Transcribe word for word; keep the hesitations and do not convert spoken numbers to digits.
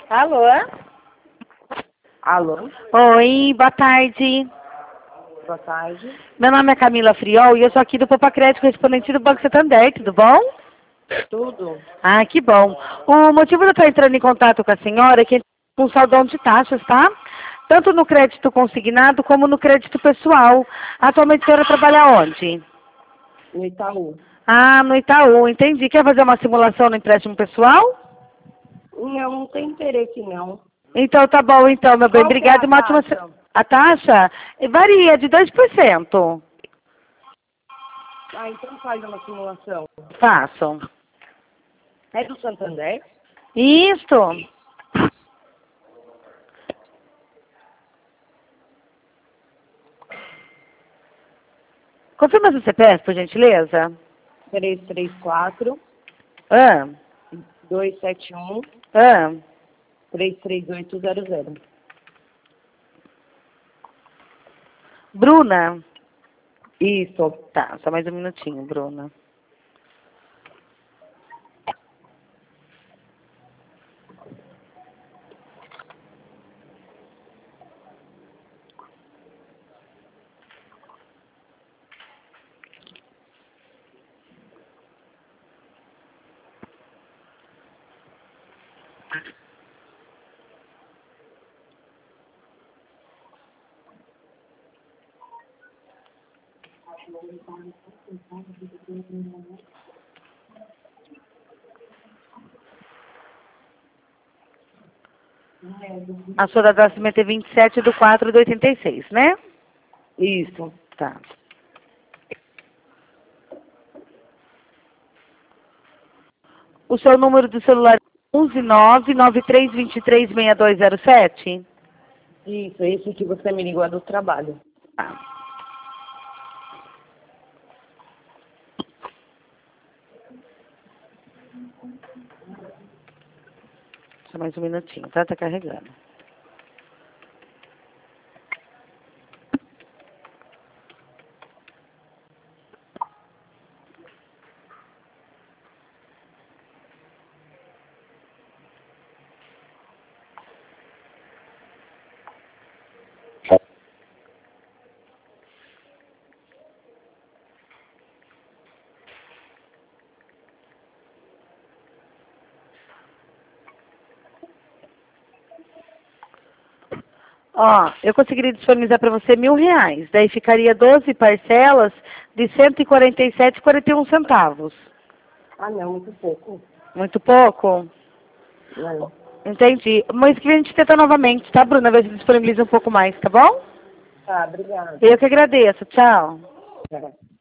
Alô? Alô, Oi, boa tarde. boa tarde. Meu nome é Camila Friol e eu sou aqui do Popa Crédito, correspondente do Banco Santander, tudo bom? Tudo? Ah, que bom. O motivo de eu estar entrando em contato com a senhora é que com um saldão de taxas, tá? Tanto no crédito consignado como no crédito pessoal. Atualmente a senhora trabalha onde? No Itaú. Ah, no Itaú, entendi. Quer fazer uma simulação no empréstimo pessoal? Não, não tem interesse não. Então tá bom, então, meu bem. Qual que é Obrigada a e uma ótima... se- taxa? A taxa varia de dois por cento. Ah, então faz uma simulação. Façam. É do Santander? Isso. Confirma seu C P F, por gentileza. três três quatro, Ah, dois sete um, ah. três três oito zero zero. Bruna. Isso. Tá, só mais um minutinho, Bruna. A sua data de nascimento é vinte e sete de quatro de oitenta e seis, né? Isso. Tá. O seu número do celular é um nove nove três dois três seis dois zero sete? Isso, esse que você me ligou é do trabalho. Tá. Só mais um minutinho, tá? Tá carregando. Ó, eu conseguiria disponibilizar para você mil reais. Daí ficaria doze parcelas de cento e quarenta e sete e quarenta e um centavos. Ah, não, muito pouco. Muito pouco? Não. Entendi. Mas que a gente tenta novamente, tá, Bruna? Ver se disponibiliza um pouco mais, tá bom? Tá, obrigada. Eu que agradeço. Tchau. Tá.